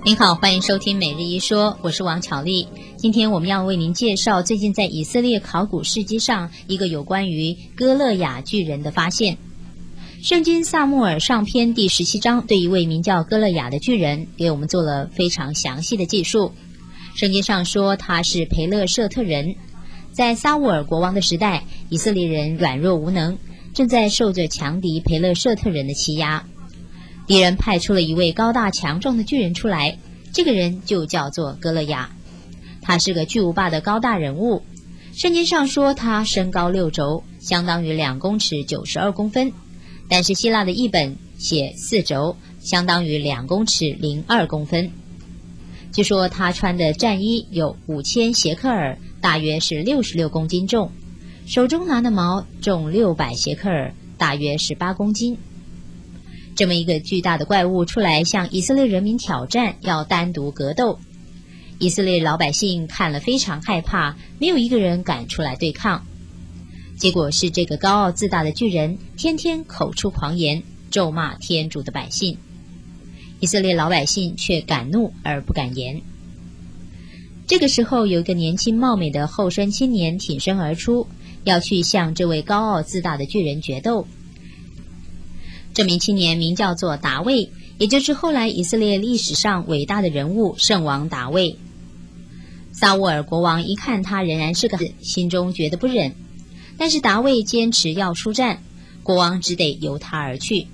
您好，欢迎收听每日一说，我是王巧丽。今天我们要为您介绍最近在以色列考古事迹上一个有关于歌勒雅巨人的发现。圣经撒母耳上篇第17章对一位名叫歌勒雅的巨人给我们做了非常详细的记述。圣经上说他是培勒舍特人，在撒乌尔国王的时代，以色列人软弱无能，正在受着强敌培勒舍特人的欺压。敌人派出了一位高大强壮的巨人出来，这个人就叫做歌勒雅。他是个巨无霸的高大人物，圣经上说他身高6肘，相当于2公尺92公分，但是希腊的译本写4肘，相当于2公尺02公分。据说他穿的战衣有5000谢克尔，大约是66公斤重，手中拿的矛重600谢克尔，大约18公斤。这么一个巨大的怪物出来向以色列人民挑战，要单独格斗。以色列老百姓看了非常害怕，没有一个人敢出来对抗。结果是这个高傲自大的巨人天天口出狂言，咒骂天主的百姓。以色列老百姓却敢怒而不敢言。这个时候有一个年轻貌美的后生青年挺身而出，要去向这位高傲自大的巨人决斗。这名青年名叫做达卫，也就是后来以色列历史上伟大的人物圣王达卫。撒乌尔国王一看他仍然是个心中觉得不忍，但是达卫坚持要出战，国王只得由他而去。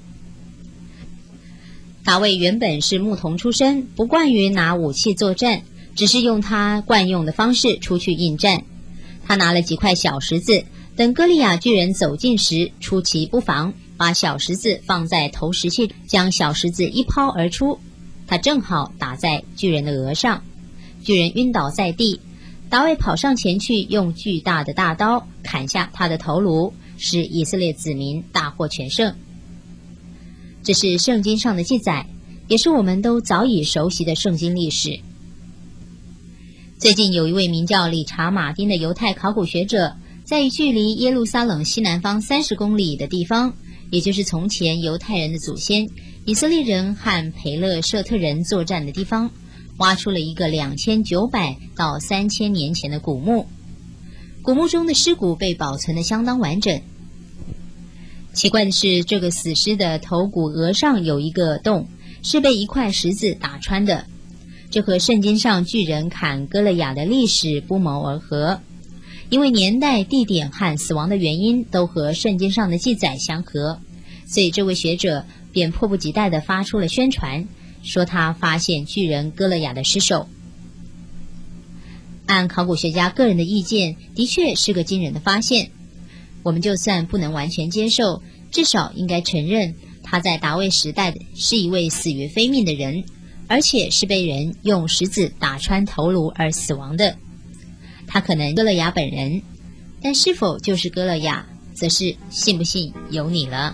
达卫原本是牧童出身，不惯于拿武器作战，只是用他惯用的方式出去应战。他拿了几块小石子，等歌利亚巨人走近时，出其不防，把小石子放在投石器，将小石子一抛而出，他正好打在巨人的额上，巨人晕倒在地。达卫跑上前去，用巨大的大刀砍下他的头颅，使以色列子民大获全胜。这是圣经上的记载，也是我们都早已熟悉的圣经历史。最近有一位名叫理查马丁的犹太考古学者，在距离耶路撒冷西南方30公里的地方，也就是从前犹太人的祖先以色列人和培勒舍特人作战的地方，挖出了一个2900到3000年前的古墓。古墓中的尸骨被保存得相当完整。奇怪的是，这个死尸的头骨额上有一个洞，是被一块石子打穿的。这和圣经上巨人砍歌勒雅的历史不谋而合，因为年代、地点和死亡的原因都和圣经上的记载相合，所以这位学者便迫不及待地发出了宣传，说他发现巨人歌勒雅的尸首。按考古学家个人的意见，的确是个惊人的发现。我们就算不能完全接受，至少应该承认他在达卫时代是一位死于非命的人，而且是被人用石子打穿头颅而死亡的。他可能歌勒雅本人，但是否就是歌勒雅，则是信不信由你了。